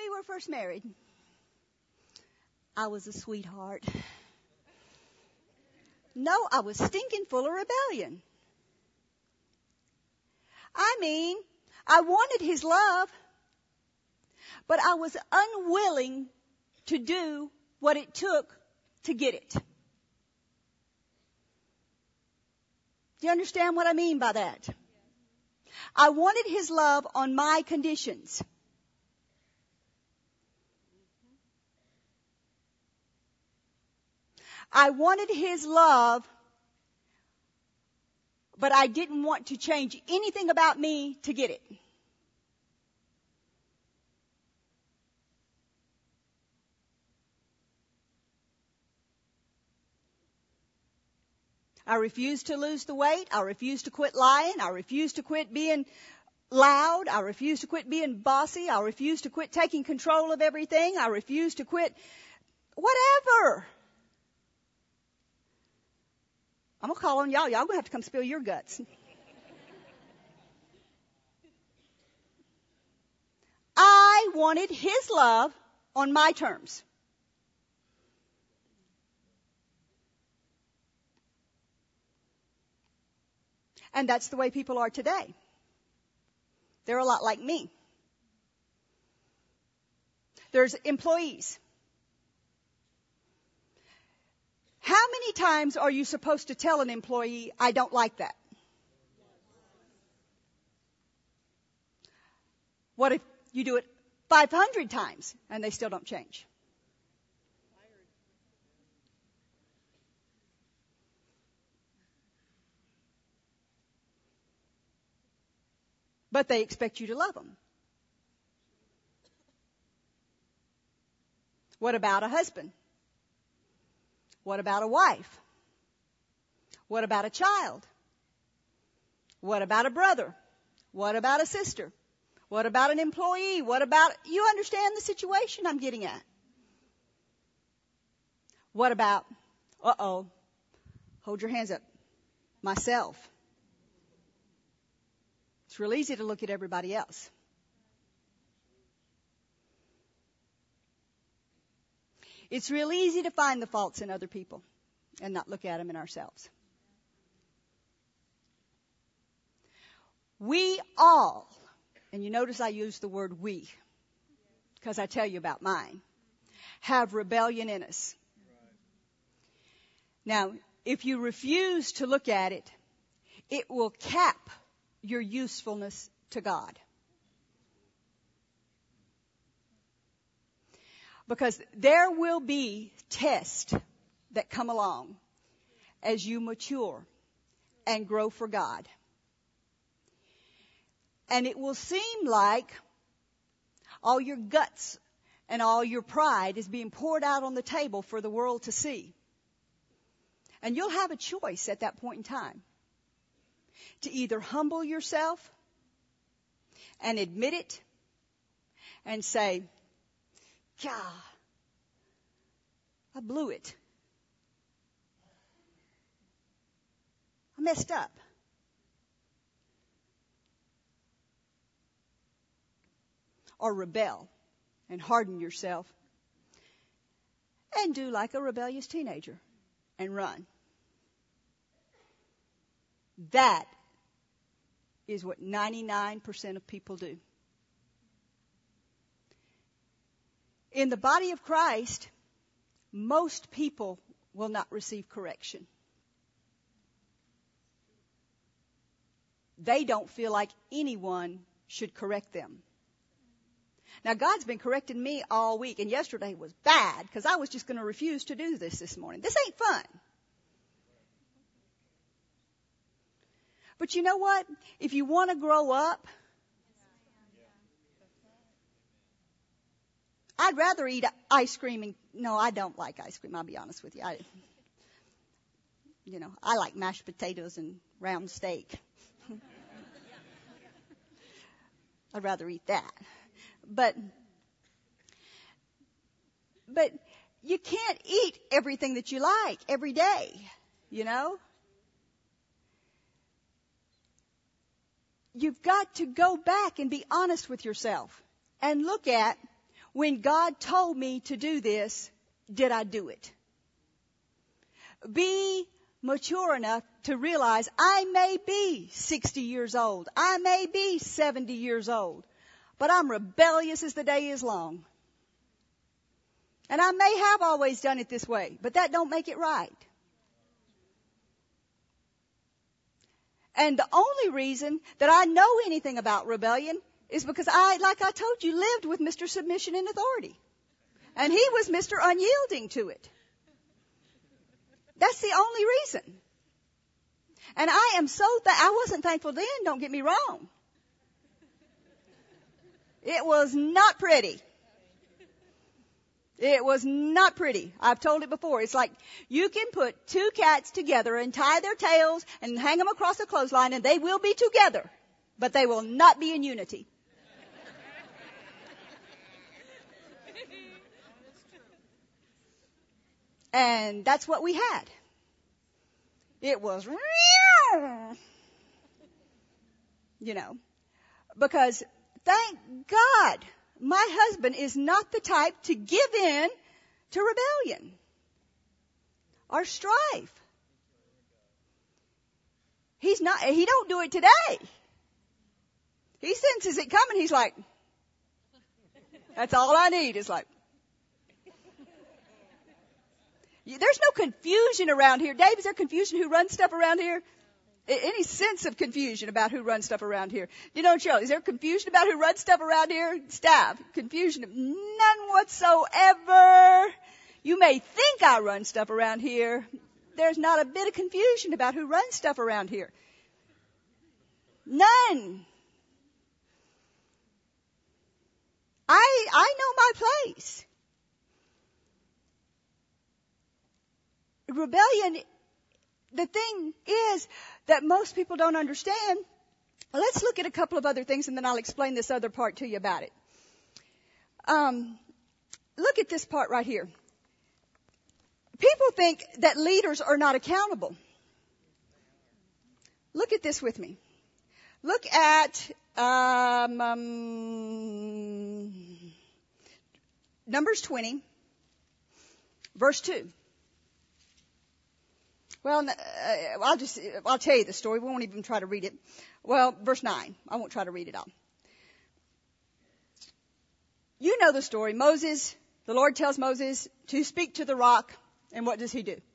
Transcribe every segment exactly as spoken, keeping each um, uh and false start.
we were first married, I was a sweetheart. No, I was stinking full of rebellion. I mean, I wanted his love, but I was unwilling to do what it took to get it. Do you understand what I mean by that? I wanted his love on my conditions. I wanted his love, but I didn't want to change anything about me to get it. I refused to lose the weight. I refused to quit lying. I refused to quit being loud. I refused to quit being bossy. I refused to quit taking control of everything. I refused to quit whatever. I'm going to call on y'all. Y'all going to have to come spill your guts. I wanted his love on my terms. And that's the way people are today. They're a lot like me. There's employees. How many times are you supposed to tell an employee, I don't like that? What if you do it five hundred times and they still don't change? But they expect you to love them. What about a husband? What about a wife? What about a child? What about a brother? What about a sister? What about an employee? What about, you understand the situation I'm getting at? What about, uh-oh, hold your hands up, myself? It's real easy to look at everybody else. It's real easy to find the faults in other people and not look at them in ourselves. We all, and you notice I use the word we, because I tell you about mine, have rebellion in us. Now, if you refuse to look at it, it will cap your usefulness to God. Because there will be tests that come along as you mature and grow for God. And it will seem like all your guts and all your pride is being poured out on the table for the world to see. And you'll have a choice at that point in time to either humble yourself and admit it and say, God, I blew it. I messed up. Or rebel and harden yourself and do like a rebellious teenager and run. That is what ninety-nine percent of people do. In the body of Christ, most people will not receive correction. They don't feel like anyone should correct them. Now, God's been correcting me all week, and yesterday was bad because I was just going to refuse to do this this morning. This ain't fun. But you know what? If you want to grow up, I'd rather eat ice cream. And, no, I don't like ice cream. I'll be honest with you. I, you know, I like mashed potatoes and round steak. I'd rather eat that. But, but you can't eat everything that you like every day, you know? You've got to go back and be honest with yourself and look at when God told me to do this, did I do it? Be mature enough to realize I may be sixty years old. I may be seventy years old. But I'm rebellious as the day is long. And I may have always done it this way, but that don't make it right. And the only reason that I know anything about rebellion is because I, like I told you, lived with Mister Submission and Authority. And he was Mister Unyielding to it. That's the only reason. And I am so, th- I wasn't thankful then, don't get me wrong. It was not pretty. It was not pretty. I've told it before. It's like you can put two cats together and tie their tails and hang them across a clothesline and they will be together, but they will not be in unity. And that's what we had. It was, you know, because thank God my husband is not the type to give in to rebellion or strife. He's not, he don't do it today. He senses it coming. He's like, that's all I need. It's like, there's no confusion around here. Dave, is there confusion who runs stuff around here? Any sense of confusion about who runs stuff around here? You know, Cheryl, is there confusion about who runs stuff around here? Staff, confusion, none whatsoever. You may think I run stuff around here. There's not a bit of confusion about who runs stuff around here. None. I, I know my place. Rebellion, the thing is that most people don't understand. Let's look at a couple of other things and then I'll explain this other part to you about it. Um, look at this part right here. People think that leaders are not accountable. Look at this with me. Look at um, um, Numbers twenty, verse two. Well, uh, I'll just, I'll tell you the story. We won't even try to read it. Well, verse nine. I won't try to read it all. You know the story. Moses, the Lord tells Moses to speak to the rock. And what does he do?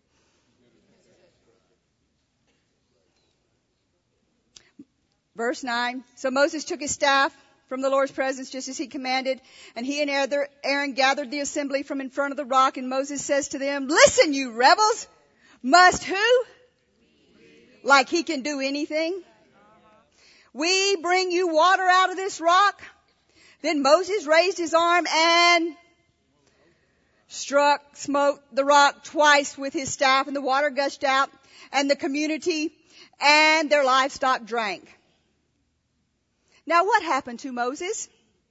Verse nine. So Moses took his staff from the Lord's presence just as he commanded. And he and Aaron gathered the assembly from in front of the rock. And Moses says to them, listen, you rebels. Must who? Like he can do anything? We bring you water out of this rock. Then Moses raised his arm and struck, smote the rock twice with his staff, and the water gushed out, and the community and their livestock drank. Now what happened to Moses?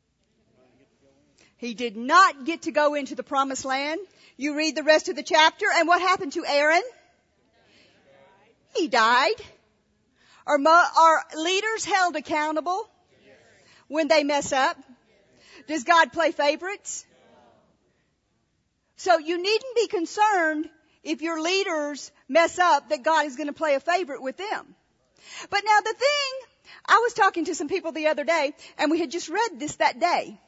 He did not get to go into the promised land. You read the rest of the chapter, and what happened to Aaron? He died. Are, mo- are leaders held accountable when they mess up? Does God play favorites? So you needn't be concerned if your leaders mess up that God is going to play a favorite with them. But now the thing, I was talking to some people the other day, and we had just read this that day.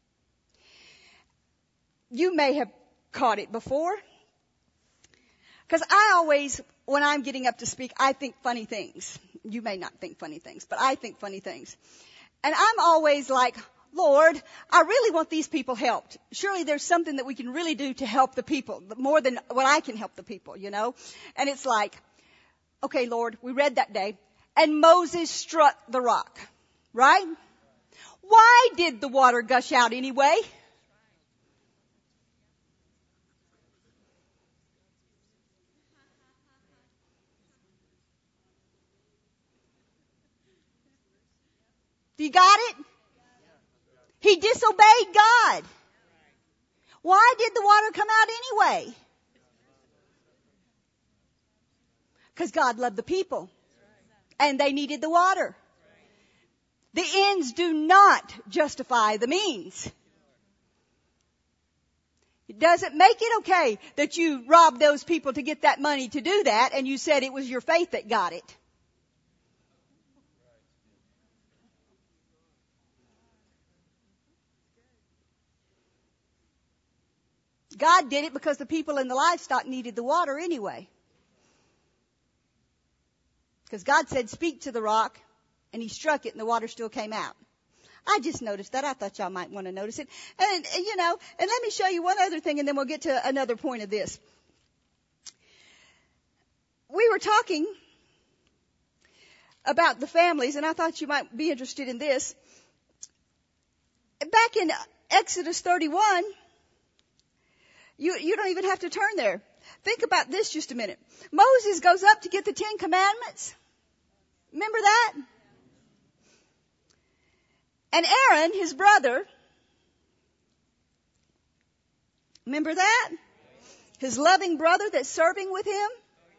You may have caught it before. Because I always, when I'm getting up to speak, I think funny things. You may not think funny things, but I think funny things. And I'm always like, Lord, I really want these people helped. Surely there's something that we can really do to help the people, more than what I can help the people, you know? And it's like, okay, Lord, we read that day, and Moses struck the rock, right? Why did the water gush out anyway? You got it? He disobeyed God. Why did the water come out anyway? Because God loved the people. And they needed the water. The ends do not justify the means. It doesn't make it okay that you robbed those people to get that money to do that, and you said it was your faith that got it. God did it because the people in the livestock needed the water anyway. Because God said, speak to the rock, and he struck it, and the water still came out. I just noticed that. I thought y'all might want to notice it. And, and, you know, and let me show you one other thing, and then we'll get to another point of this. We were talking about the families, and I thought you might be interested in this. Back in Exodus thirty-one, You, you don't even have to turn there. Think about this just a minute. Moses goes up to get the Ten Commandments. Remember that? And Aaron, his brother, remember that? His loving brother that's serving with him.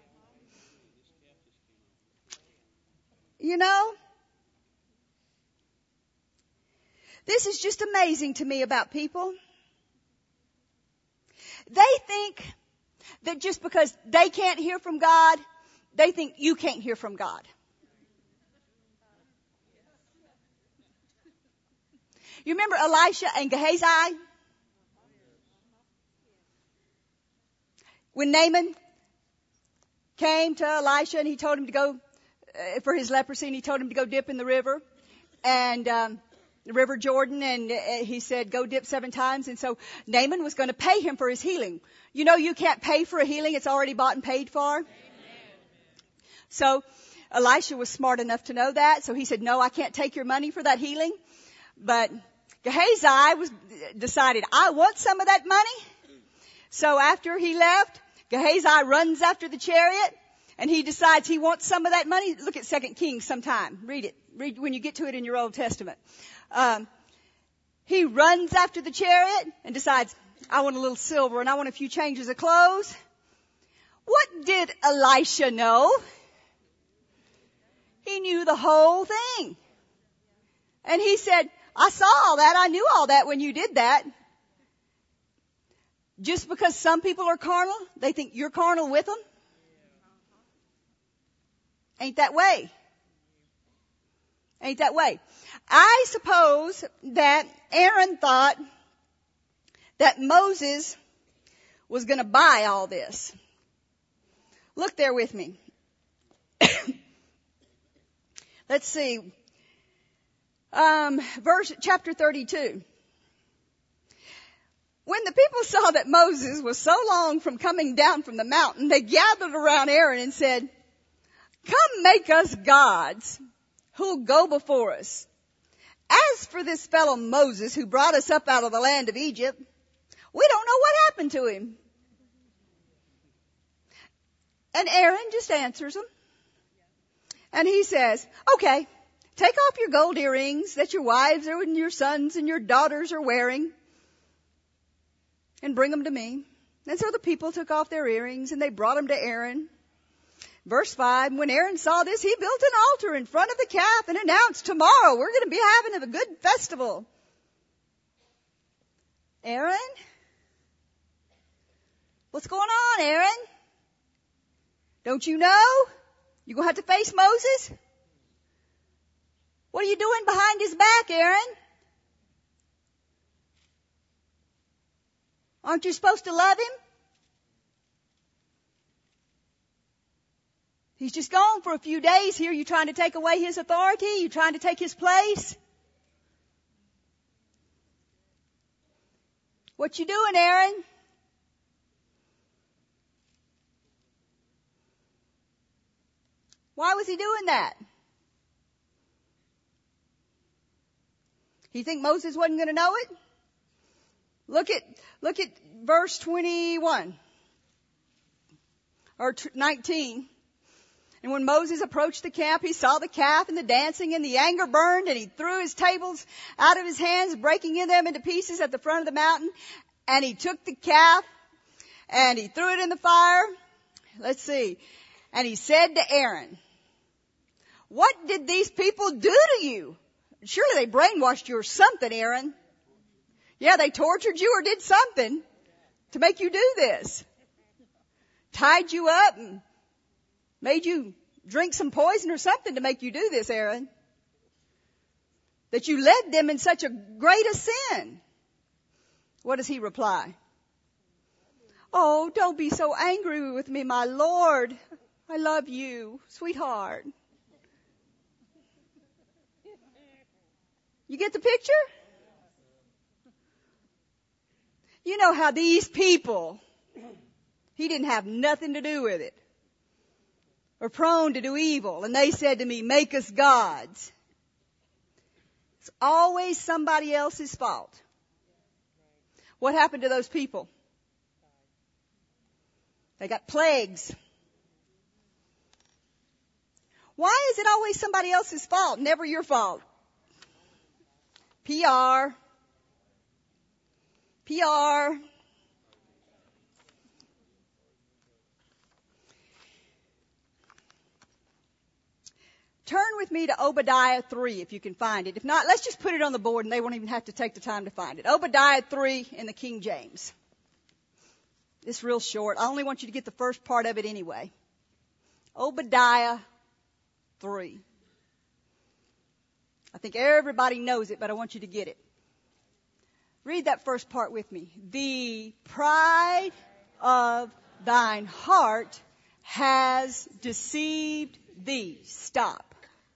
You know? This is just amazing to me about people. They think that just because they can't hear from God, they think you can't hear from God. You remember Elisha and Gehazi? When Naaman came to Elisha and he told him to go, uh, for his leprosy, and he told him to go dip in the river. And, um, the River Jordan, and uh, he said, go dip seven times. And so Naaman was going to pay him for his healing. You know, you can't pay for a healing. It's already bought and paid for. Amen. So Elisha was smart enough to know that. So he said, no, I can't take your money for that healing. But Gehazi was decided, I want some of that money. So after he left, Gehazi runs after the chariot, and he decides he wants some of that money. Look at Second Kings sometime. Read it. Read when you get to it in your Old Testament. Um, he runs after the chariot and decides, I want a little silver and I want a few changes of clothes. What did Elisha know? He knew the whole thing. And he said, I saw all that. I knew all that when you did that. Just because some people are carnal, they think you're carnal with them. Ain't that way. Ain't that way. I suppose that Aaron thought that Moses was going to buy all this. Look there with me. Let's see. Um, verse, chapter thirty-two. When the people saw that Moses was so long from coming down from the mountain, they gathered around Aaron and said, come make us gods who'll go before us. As for this fellow Moses who brought us up out of the land of Egypt, we don't know what happened to him. And Aaron just answers them. And he says, okay, take off your gold earrings that your wives and your sons and your daughters are wearing and bring them to me. And so the people took off their earrings and they brought them to Aaron. Verse five, when Aaron saw this, he built an altar in front of the calf and announced, tomorrow we're going to be having a good festival. Aaron? What's going on, Aaron? Don't you know? You're going to have to face Moses? What are you doing behind his back, Aaron? Aren't you supposed to love him? He's just gone for a few days here. You trying to take away his authority? You trying to take his place? What you doing, Aaron? Why was he doing that? You think Moses wasn't going to know it? Look at, look at verse twenty-one. Or nineteen. And when Moses approached the camp, he saw the calf and the dancing, and the anger burned, and he threw his tables out of his hands, breaking them into pieces at the front of the mountain. And he took the calf and he threw it in the fire. Let's see. And he said to Aaron, what did these people do to you? Surely they brainwashed you or something, Aaron. Yeah, they tortured you or did something. to make you do this. Tied you up and made you drink some poison or something to make you do this, Aaron. That you led them in such a great a sin. What does he reply? Oh, don't be so angry with me, my Lord. I love you, sweetheart. You get the picture? You know how these people, he didn't have nothing to do with it, are prone to do evil. And they said to me, make us gods. It's always somebody else's fault. What happened to those people? They got plagues. Why is it always somebody else's fault, never your fault? P R. P R. Turn with me to Obadiah three if you can find it. If not, let's just put it on the board and they won't even have to take the time to find it. Obadiah three in the King James. It's real short. I only want you to get the first part of it anyway. Obadiah three. I think everybody knows it, but I want you to get it. Read that first part with me. The pride of thine heart has deceived thee. Stop.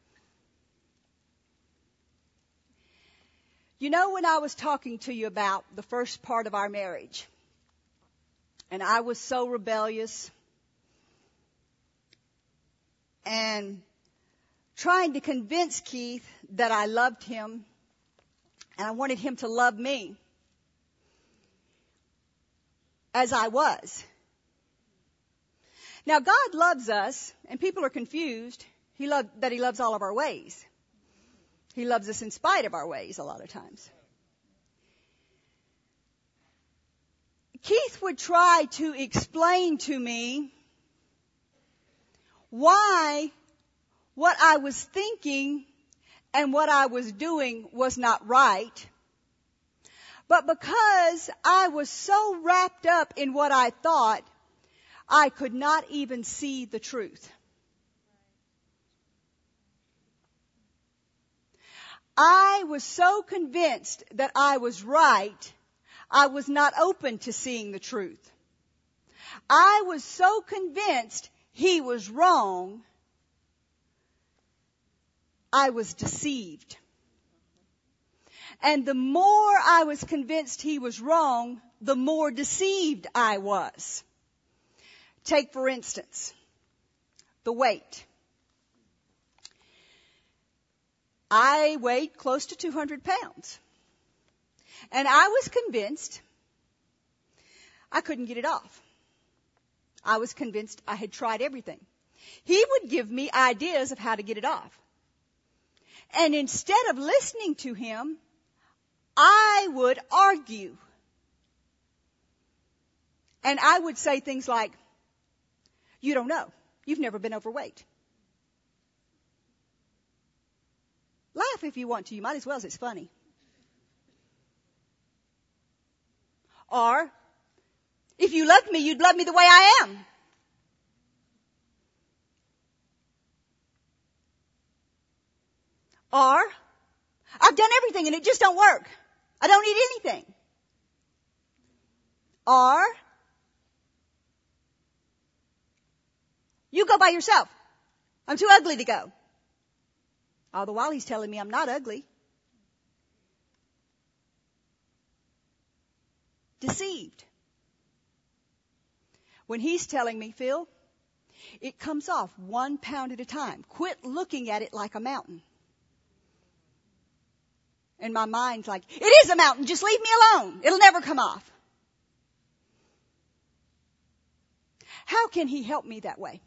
You know, when I was talking to you about the first part of our marriage, and I was so rebellious and trying to convince Keith that I loved him and I wanted him to love me as I was. Now, God loves us, and people are confused he loved, that he loves all of our ways. He loves us in spite of our ways a lot of times. Keith would try to explain to me why what I was thinking and what I was doing was not right. But because I was so wrapped up in what I thought, I could not even see the truth. I was so convinced that I was right, I was not open to seeing the truth. I was so convinced he was wrong, I was deceived. And the more I was convinced he was wrong, the more deceived I was. Take, for instance, the weight. I weighed close to two hundred pounds. And I was convinced I couldn't get it off. I was convinced I had tried everything. He would give me ideas of how to get it off. And instead of listening to him, I would argue. And I would say things like, you don't know. You've never been overweight. Laugh if you want to. You might as well, as it's funny. Or, if you loved me, you'd love me the way I am. Or, I've done everything and it just don't work. I don't eat anything. Or, you go by yourself. I'm too ugly to go. All the while he's telling me I'm not ugly. Deceived. When he's telling me, Phil, it comes off one pound at a time. Quit looking at it like a mountain. And my mind's like, it is a mountain. Just leave me alone. It'll never come off. How can he help me that way?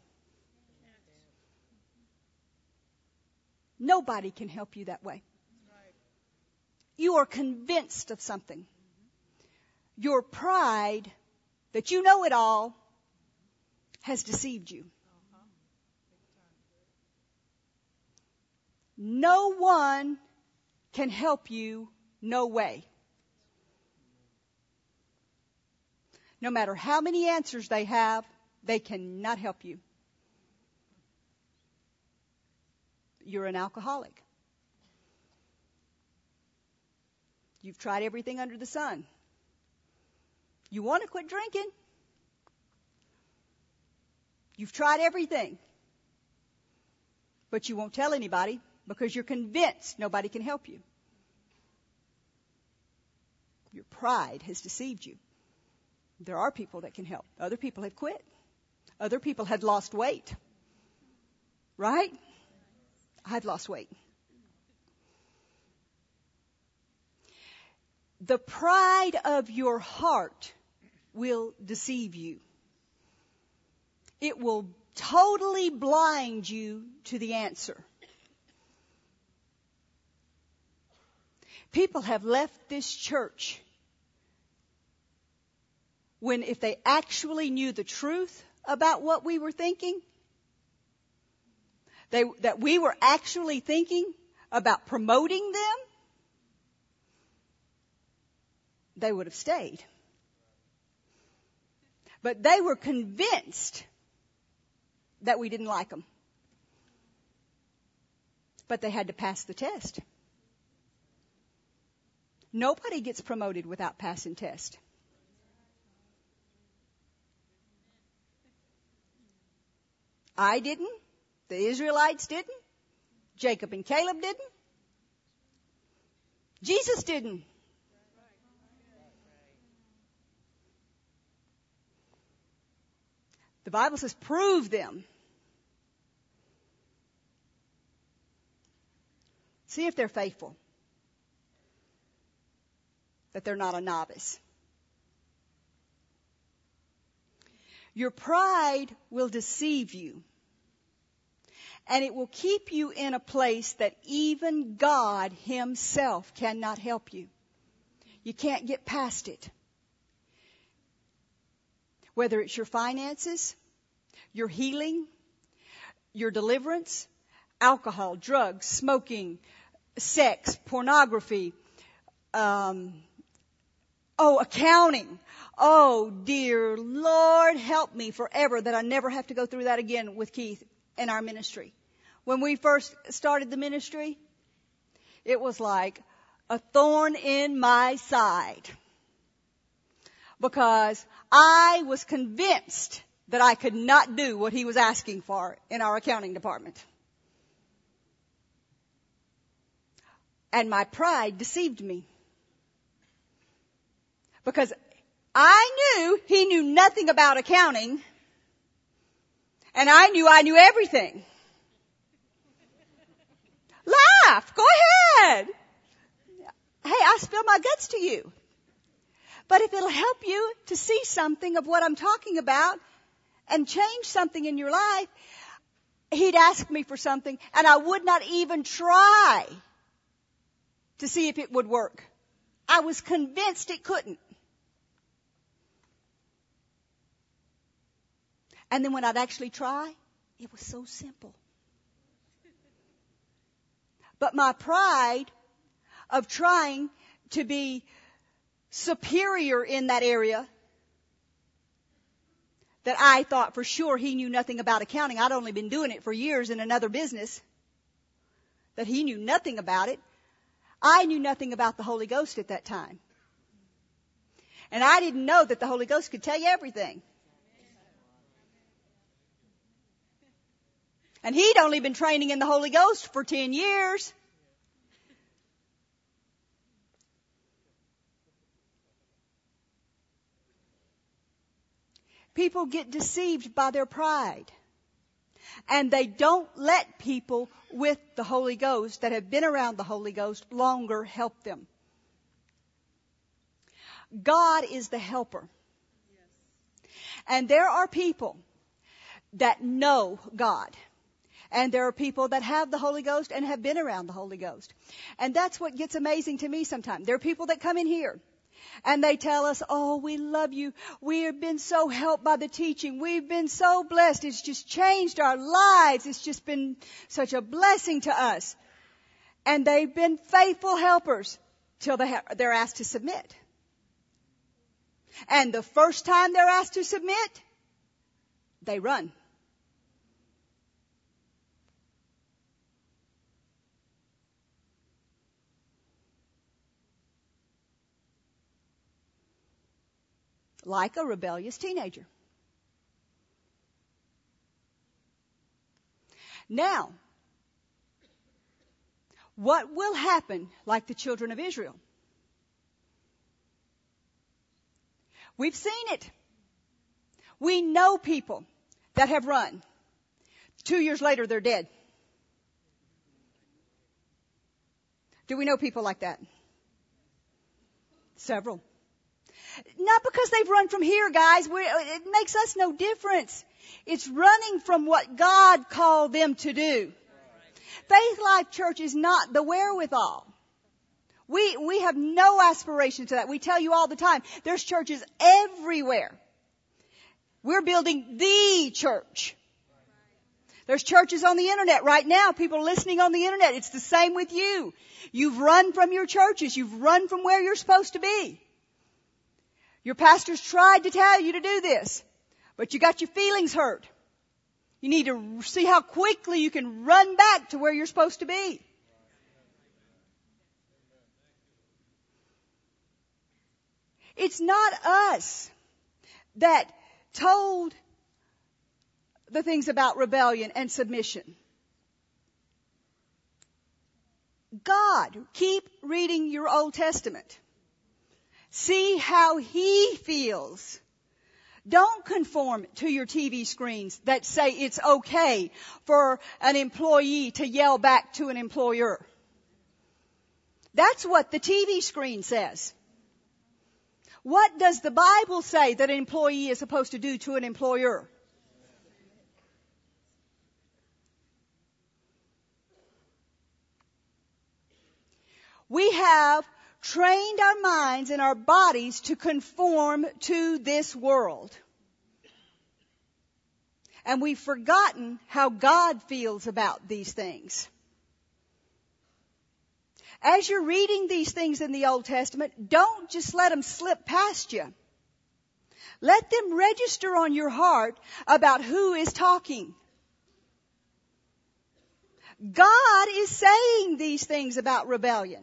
Nobody can help you that way. You are convinced of something. Your pride, that you know it all, has deceived you. No one can help you, no way. No matter how many answers they have, they cannot help you. You're an alcoholic. You've tried everything under the sun. You want to quit drinking. You've tried everything. But you won't tell anybody because you're convinced nobody can help you. Your pride has deceived you. There are people that can help. Other people have quit. Other people have lost weight. Right? I've lost weight. The pride of your heart will deceive you. It will totally blind you to the answer. People have left this church when, if they actually knew the truth about what we were thinking, they, that we were actually thinking about promoting them, they would have stayed. But they were convinced that we didn't like them. But they had to pass the test. Nobody gets promoted without passing test. I didn't. The Israelites didn't. Jacob and Caleb didn't. Jesus didn't. The Bible says, prove them. See if they're faithful. That they're not a novice. Your pride will deceive you. And it will keep you in a place that even God Himself cannot help you. You can't get past it. Whether it's your finances, your healing, your deliverance, alcohol, drugs, smoking, sex, pornography, um, oh, accounting. Oh, dear Lord, help me forever that I never have to go through that again with Keith in our ministry. When we first started the ministry, it was like a thorn in my side. Because I was convinced that I could not do what he was asking for in our accounting department. And my pride deceived me. Because I knew he knew nothing about accounting. And I knew I knew everything. Laugh. Go ahead. Hey, I spill my guts to you. But if it'll help you to see something of what I'm talking about and change something in your life, he'd ask me for something and I would not even try to see if it would work. I was convinced it couldn't. And then when I'd actually try, it was so simple. But my pride of trying to be superior in that area, that I thought for sure he knew nothing about accounting. I'd only been doing it for years in another business. That he knew nothing about it. I knew nothing about the Holy Ghost at that time. And I didn't know that the Holy Ghost could tell you everything. And he'd only been training in the Holy Ghost for ten years. People get deceived by their pride. And they don't let people with the Holy Ghost that have been around the Holy Ghost longer help them. God is the helper. And there are people that know God. And there are people that have the Holy Ghost and have been around the Holy Ghost. And that's what gets amazing to me sometimes. There are people that come in here and they tell us, oh, we love you. We have been so helped by the teaching. We've been so blessed. It's just changed our lives. It's just been such a blessing to us. And they've been faithful helpers till they ha- they're asked to submit. And the first time they're asked to submit, they run. Like a rebellious teenager. Now, what will happen like the children of Israel? We've seen it. We know people that have run. Two years later, they're dead. Do we know people like that? Several. Not because they've run from here, guys. We're, it makes us no difference. It's running from what God called them to do. Faith Life Church is not the wherewithal. We, we have no aspiration to that. We tell you all the time, there's churches everywhere. We're building the church. There's churches on the internet right now, people listening on the internet. It's the same with you. You've run from your churches. You've run from where you're supposed to be. Your pastors tried to tell you to do this, but you got your feelings hurt. You need to see how quickly you can run back to where you're supposed to be. It's not us that told the things about rebellion and submission. God. Keep reading your Old Testament. See how He feels. Don't conform to your T V screens that say it's okay for an employee to yell back to an employer. That's what the T V screen says. What does the Bible say that an employee is supposed to do to an employer? We have trained our minds and our bodies to conform to this world. And we've forgotten how God feels about these things. As you're reading these things in the Old Testament, don't just let them slip past you. Let them register on your heart about who is talking. God is saying these things about rebellion.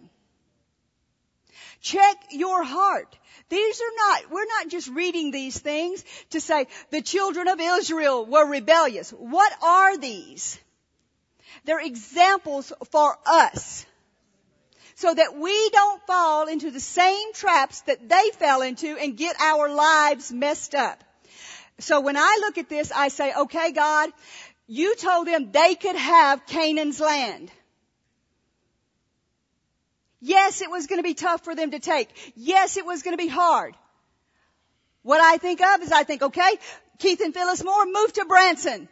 Check your heart. These are not, we're not just reading these things to say the children of Israel were rebellious. What are these? They're examples for us, so that we don't fall into the same traps that they fell into and get our lives messed up. So when I look at this, I say, okay, God, you told them they could have Canaan's land. Yes, it was going to be tough for them to take. Yes, it was going to be hard. What I think of is I think, okay, Keith and Phyllis Moore moved to Branson.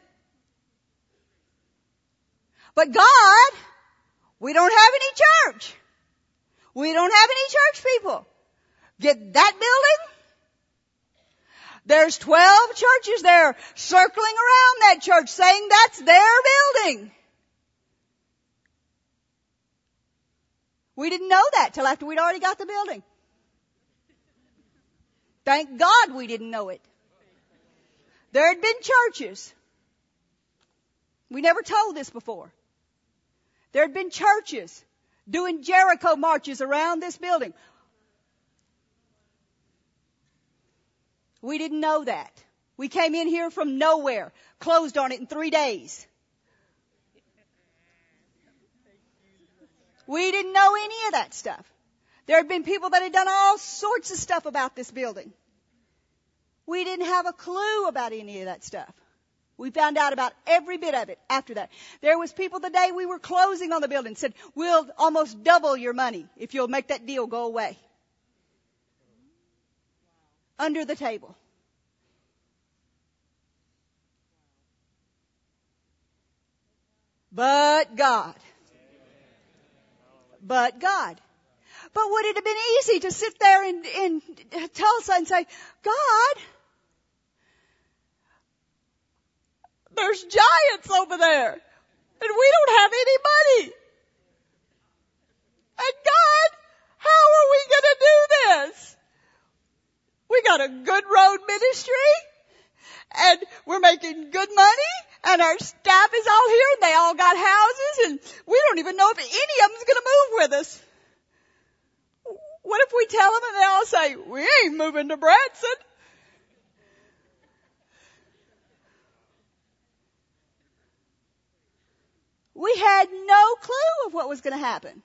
But God, we don't have any church. We don't have any church people. Get that building? There's twelve churches there circling around that church saying that's their building. We didn't know that till after we'd already got the building. Thank God we didn't know it. There had been churches. We never told this before. There had been churches doing Jericho marches around this building. We didn't know that. We came in here from nowhere, closed on it in three days. We didn't know any of that stuff. There had been people that had done all sorts of stuff about this building. We didn't have a clue about any of that stuff. We found out about every bit of it after that. There was people the day we were closing on the building said, we'll almost double your money if you'll make that deal go away. Under the table. But God. But God. But would it have been easy to sit there in, in Tulsa and say, God, there's giants over there, and we don't have any money. And God, how are we going to do this? We got a good road ministry, and we're making good money, and our staff is all here, and they all got houses, and we don't even know if any of them's going to move with us. What if we tell them and they all say, we ain't moving to Branson? We had no clue of what was going to happen.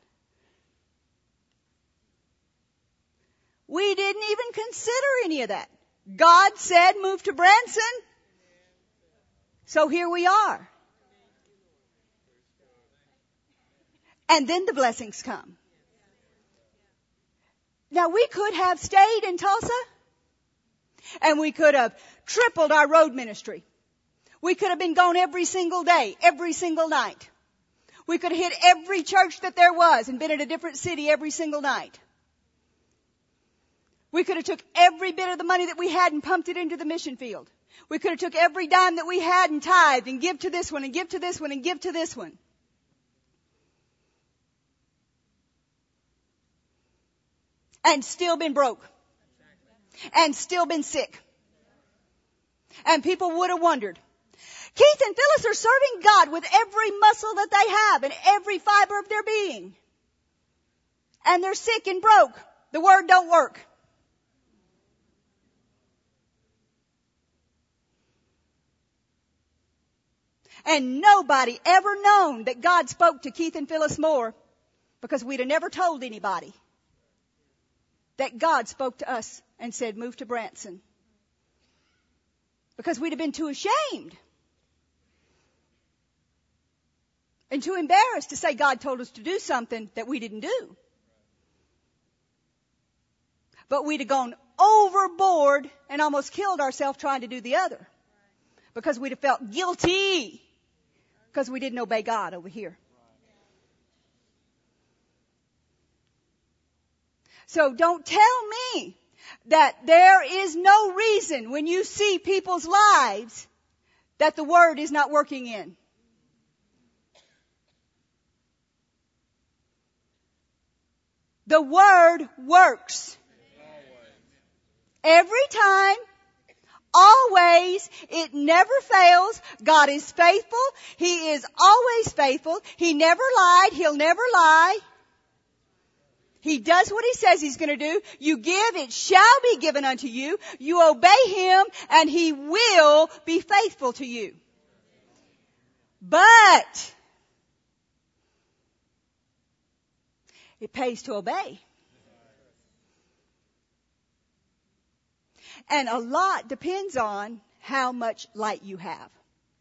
We didn't even consider any of that. God said move to Branson. So here we are. And then the blessings come. Now we could have stayed in Tulsa, and we could have tripled our road ministry. We could have been gone every single day, every single night. We could have hit every church that there was and been in a different city every single night. We could have took every bit of the money that we had and pumped it into the mission field. We could have took every dime that we had and tithed and give to this one and give to this one and give to this one. And still been broke. And still been sick. And people would have wondered, Keith and Phyllis are serving God with every muscle that they have and every fiber of their being. And they're sick and broke. The word don't work. And nobody ever known that God spoke to Keith and Phyllis Moore, because we'd have never told anybody that God spoke to us and said, move to Branson. Because we'd have been too ashamed and too embarrassed to say God told us to do something that we didn't do. But we'd have gone overboard and almost killed ourselves trying to do the other. Because we'd have felt guilty because we didn't obey God over here. So don't tell me that there is no reason when you see people's lives that the word is not working in. The word works. Every time, always, it never fails. God is faithful. He is always faithful. He never lied. He'll never lie. He does what he says he's going to do. You give, it shall be given unto you. You obey him, and he will be faithful to you. But it pays to obey. And a lot depends on how much light you have.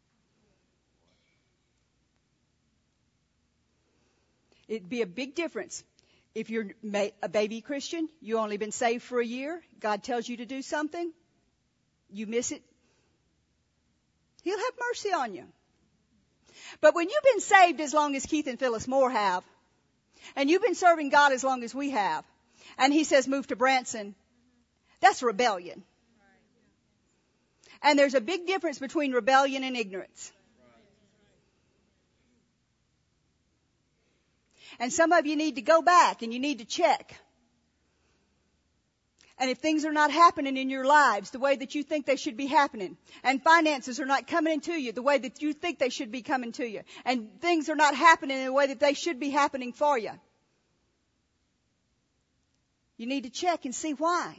It'd be a big difference. If you're a baby Christian, you've only been saved for a year, God tells you to do something, you miss it, he'll have mercy on you. But when you've been saved as long as Keith and Phyllis Moore have, and you've been serving God as long as we have, and he says move to Branson, that's rebellion. And there's a big difference between rebellion and ignorance. And some of you need to go back and you need to check. And if things are not happening in your lives the way that you think they should be happening, and finances are not coming into you the way that you think they should be coming to you, and things are not happening in the way that they should be happening for you, you need to check and see why.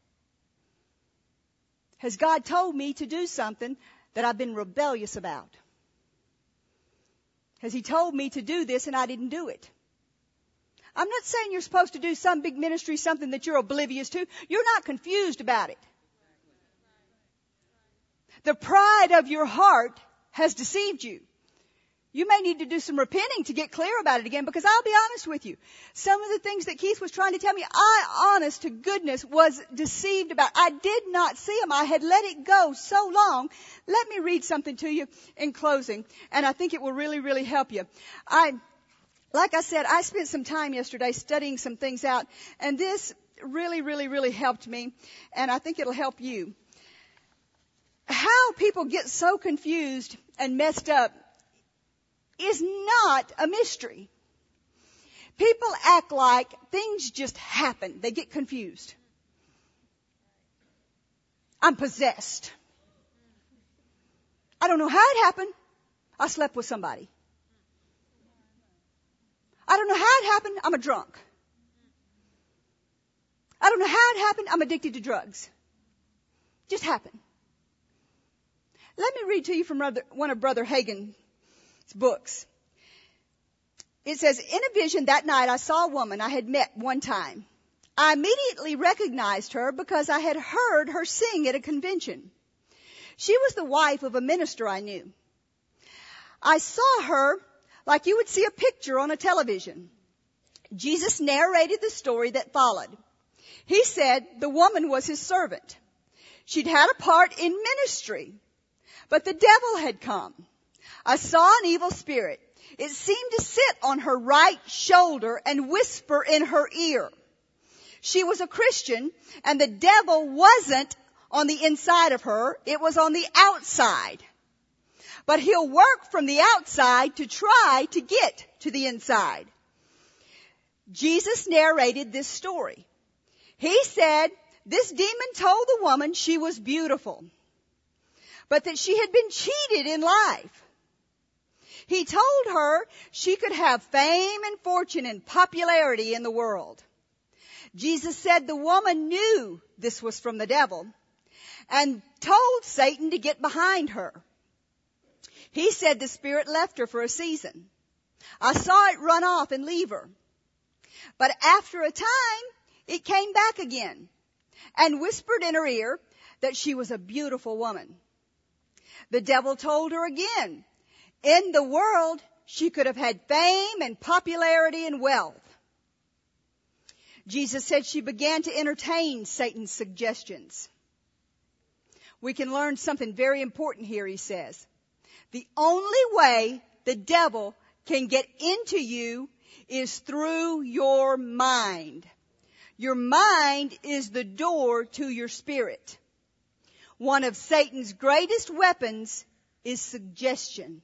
Has God told me to do something that I've been rebellious about? Has he told me to do this and I didn't do it? I'm not saying you're supposed to do some big ministry, something that you're oblivious to. You're not confused about it. The pride of your heart has deceived you. You may need to do some repenting to get clear about it again, because I'll be honest with you. Some of the things that Keith was trying to tell me, I, honest to goodness, was deceived about. I did not see him. I had let it go so long. Let me read something to you in closing, and I think it will really, really help you. I, like I said, I spent some time yesterday studying some things out, and this really, really, really helped me, and I think it'll help you. How people get so confused and messed up is not a mystery. People act like things just happen. They get confused. I'm possessed. I don't know how it happened. I slept with somebody. I don't know how it happened. I'm a drunk. I don't know how it happened. I'm addicted to drugs. Just happened. Let me read to you from one of Brother Hagin's books. It says, in a vision that night I saw a woman I had met one time. I immediately recognized her because I had heard her sing at a convention. She was the wife of a minister I knew. I saw her like you would see a picture on a television. Jesus narrated the story that followed. He said the woman was his servant. She'd had a part in ministry, but the devil had come. I saw an evil spirit. It seemed to sit on her right shoulder and whisper in her ear. She was a Christian, and the devil wasn't on the inside of her. It was on the outside. But he'll work from the outside to try to get to the inside. Jesus narrated this story. He said this demon told the woman she was beautiful, but that she had been cheated in life. He told her she could have fame and fortune and popularity in the world. Jesus said the woman knew this was from the devil and told Satan to get behind her. He said the spirit left her for a season. I saw it run off and leave her. But after a time, it came back again and whispered in her ear that she was a beautiful woman. The devil told her again, in the world, she could have had fame and popularity and wealth. Jesus said she began to entertain Satan's suggestions. We can learn something very important here, he says. The only way the devil can get into you is through your mind. Your mind is the door to your spirit. One of Satan's greatest weapons is suggestion.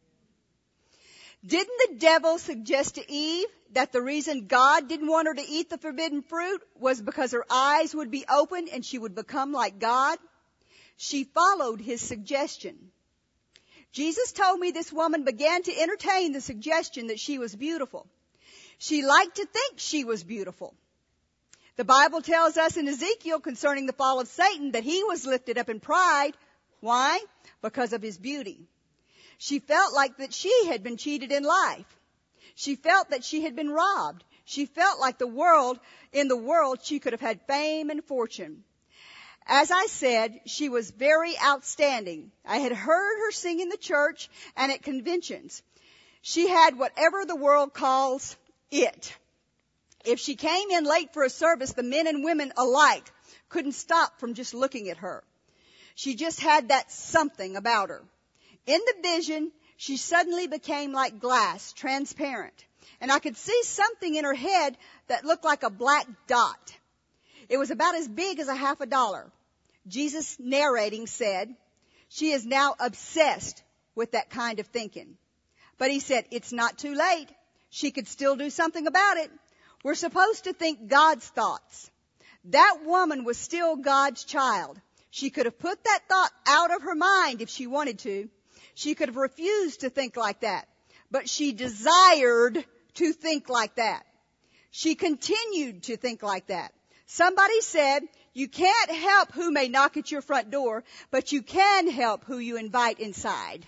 Didn't the devil suggest to Eve that the reason God didn't want her to eat the forbidden fruit was because her eyes would be opened and she would become like God? She followed his suggestion. Jesus told me this woman began to entertain the suggestion that she was beautiful. She liked to think she was beautiful. The Bible tells us in Ezekiel concerning the fall of Satan that he was lifted up in pride. Why? Because of his beauty. She felt like that she had been cheated in life. She felt that she had been robbed. She felt like the world, in the world, she could have had fame and fortune. As I said, she was very outstanding. I had heard her sing in the church and at conventions. She had whatever the world calls it. If she came in late for a service, the men and women alike couldn't stop from just looking at her. She just had that something about her. In the vision, she suddenly became like glass, transparent. And I could see something in her head that looked like a black dot. It was about as big as a half a dollar. Jesus, narrating, said, she is now obsessed with that kind of thinking. But he said, it's not too late. She could still do something about it. We're supposed to think God's thoughts. That woman was still God's child. She could have put that thought out of her mind if she wanted to. She could have refused to think like that. But she desired to think like that. She continued to think like that. Somebody said, you can't help who may knock at your front door, but you can help who you invite inside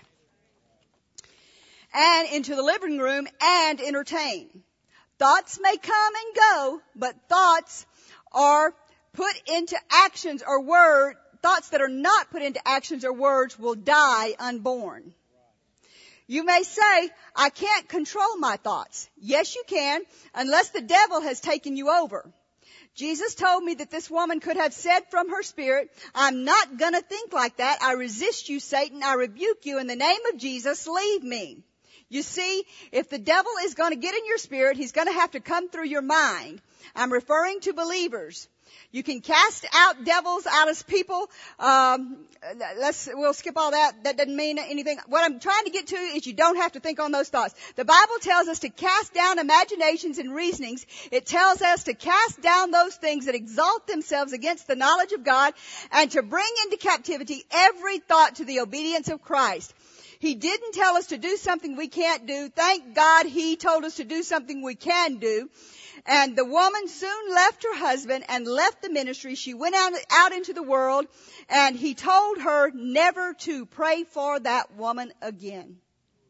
and into the living room and entertain. Thoughts may come and go, but thoughts are put into actions or word, thoughts that are not put into actions or words will die unborn. You may say, I can't control my thoughts. Yes, you can, unless the devil has taken you over. Jesus told me that this woman could have said from her spirit, I'm not going to think like that. I resist you, Satan. I rebuke you. In the name of Jesus, leave me. You see, if the devil is going to get in your spirit, he's going to have to come through your mind. I'm referring to believers. You can cast out devils out of people. Um, let's, we'll skip all that. That doesn't mean anything. What I'm trying to get to is you don't have to think on those thoughts. The Bible tells us to cast down imaginations and reasonings. It tells us to cast down those things that exalt themselves against the knowledge of God and to bring into captivity every thought to the obedience of Christ. He didn't tell us to do something we can't do. Thank God He told us to do something we can do. And the woman soon left her husband and left the ministry. She went out, out into the world, and he told her never to pray for that woman again.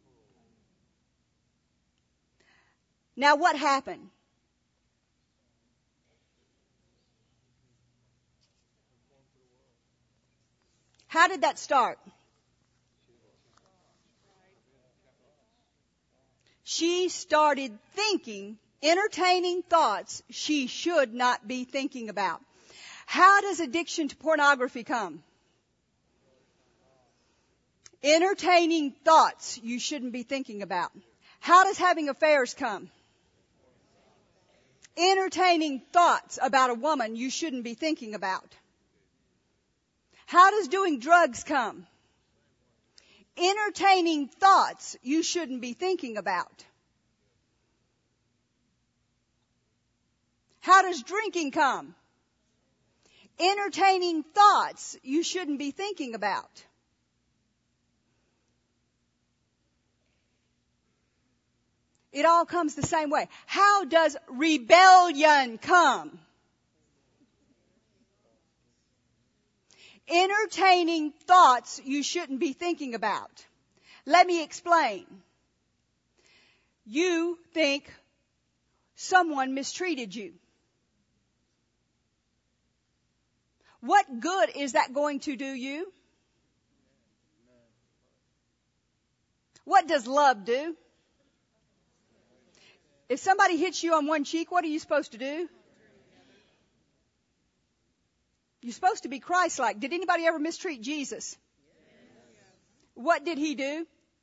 Now what happened? How did that start? She started thinking entertaining thoughts she should not be thinking about. How does addiction to pornography come? Entertaining thoughts you shouldn't be thinking about. How does having affairs come? Entertaining thoughts about a woman you shouldn't be thinking about. How does doing drugs come? Entertaining thoughts you shouldn't be thinking about. How does drinking come? Entertaining thoughts you shouldn't be thinking about. It all comes the same way. How does rebellion come? Entertaining thoughts you shouldn't be thinking about. Let me explain. You think someone mistreated you. What good is that going to do you? What does love do? If somebody hits you on one cheek, what are you supposed to do? You're supposed to be Christ-like. Did anybody ever mistreat Jesus? What did He do?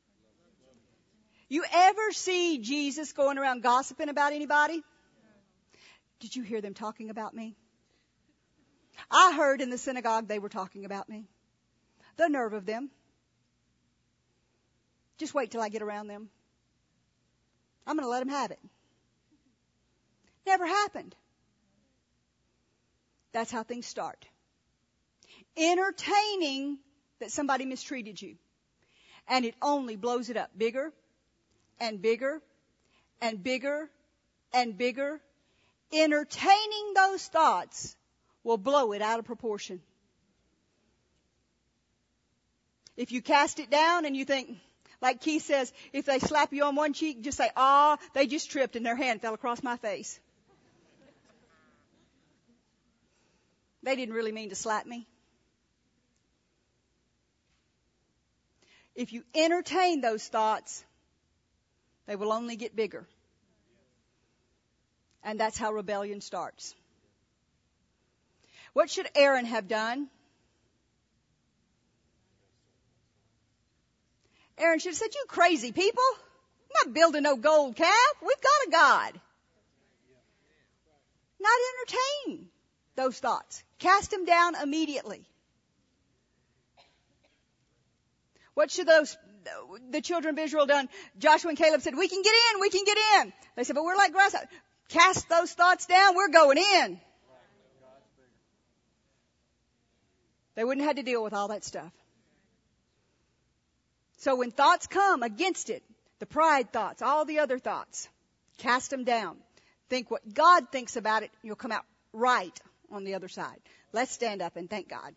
You ever see Jesus going around gossiping about anybody? Did you hear them talking about me? I heard in the synagogue they were talking about me. The nerve of them. Just wait till I get around them. I'm going to let them have it. Never happened. That's how things start. Entertaining that somebody mistreated you. And it only blows it up bigger and bigger and bigger and bigger. Entertaining those thoughts will blow it out of proportion. If you cast it down and you think, like Keith says, if they slap you on one cheek, just say, ah, they just tripped and their hand fell across my face. They didn't really mean to slap me. If you entertain those thoughts, they will only get bigger. And that's how rebellion starts. What should Aaron have done? Aaron should have said, you crazy people. I'm not building no gold calf. We've got a God. Not entertain those thoughts. Cast them down immediately. What should those, the children of Israel done? Joshua and Caleb said, we can get in, we can get in. They said, but we're like grasshoppers. Cast those thoughts down, we're going in. They wouldn't have had to deal with all that stuff. So when thoughts come against it, the pride thoughts, all the other thoughts, cast them down. Think what God thinks about it, you'll come out right on the other side. Let's stand up and thank God.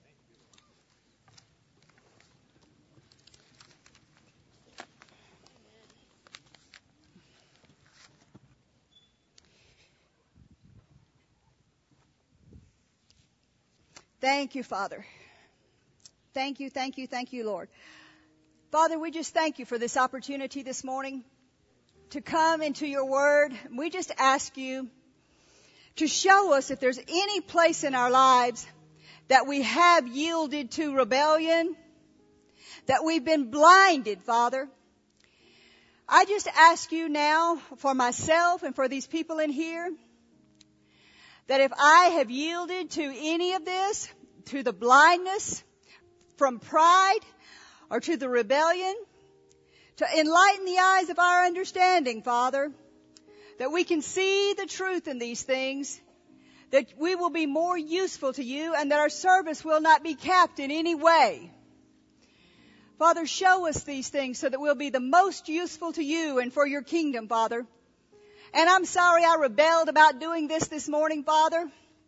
Thank you, Father. Thank you, thank you, thank you, Lord. Father, we just thank you for this opportunity this morning to come into your word. We just ask you to show us if there's any place in our lives that we have yielded to rebellion, that we've been blinded, Father. I just ask you now for myself and for these people in here that if I have yielded to any of this, to the blindness from pride or to the rebellion, to enlighten the eyes of our understanding, Father, that we can see the truth in these things, that we will be more useful to you, and that our service will not be capped in any way. Father, show us these things so that we'll be the most useful to you and for your kingdom, Father. And I'm sorry I rebelled about doing this this morning, Father.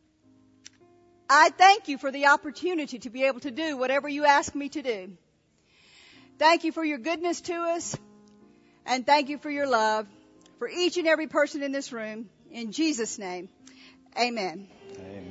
I thank you for the opportunity to be able to do whatever you ask me to do. Thank you for your goodness to us, and thank you for your love for each and every person in this room. In Jesus' name, amen. Amen.